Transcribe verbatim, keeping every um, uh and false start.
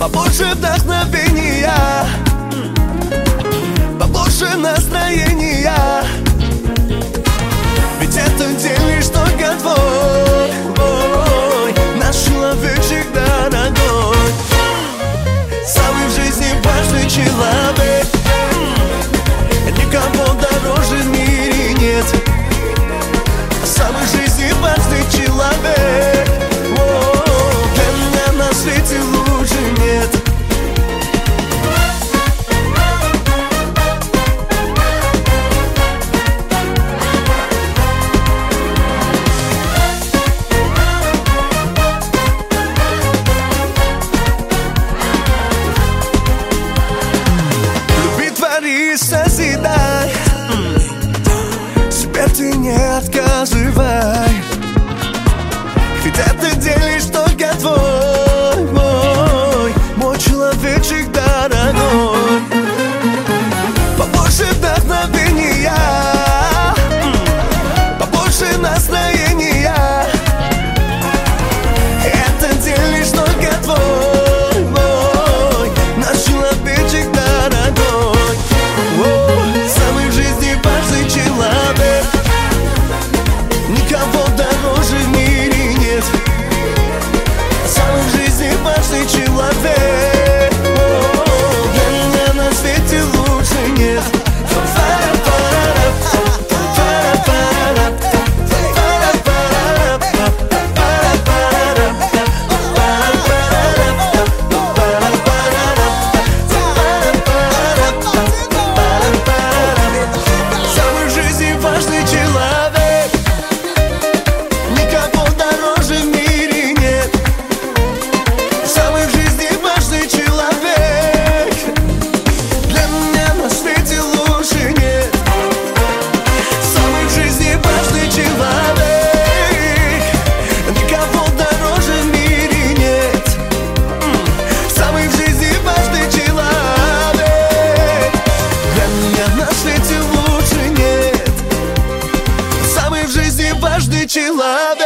побольше вдохновения, побольше настроения. Ведь этот день лишь только твой, ой, наш человечек дорогой, самый в жизни важный человек. Никого дороже в мире нет, самый в жизни важный человек. О, для меня на свете лучше нет. Люби, твори, созидай, себе ты не отказывай. Ведь этот день лишь только твой, мой, мой человечек дорогой. Побольше вдохновения, побольше настроения. Этот день лишь только твой, мой, наш человечек дорогой. О, самый в жизни важный человек. Никого дороже в мире нет, самый в жизни важный человек. О, для меня на свете лучше нет. Самый в жизни важный человек. Никого дороже в мире нет, самый в жизни важный человек. Для меня на свете лучше нет, самый в жизни важный человек. Никого дороже в мире нет, самый в жизни важный человек. Для меня на свете лучше нет, самый в жизни важный человек.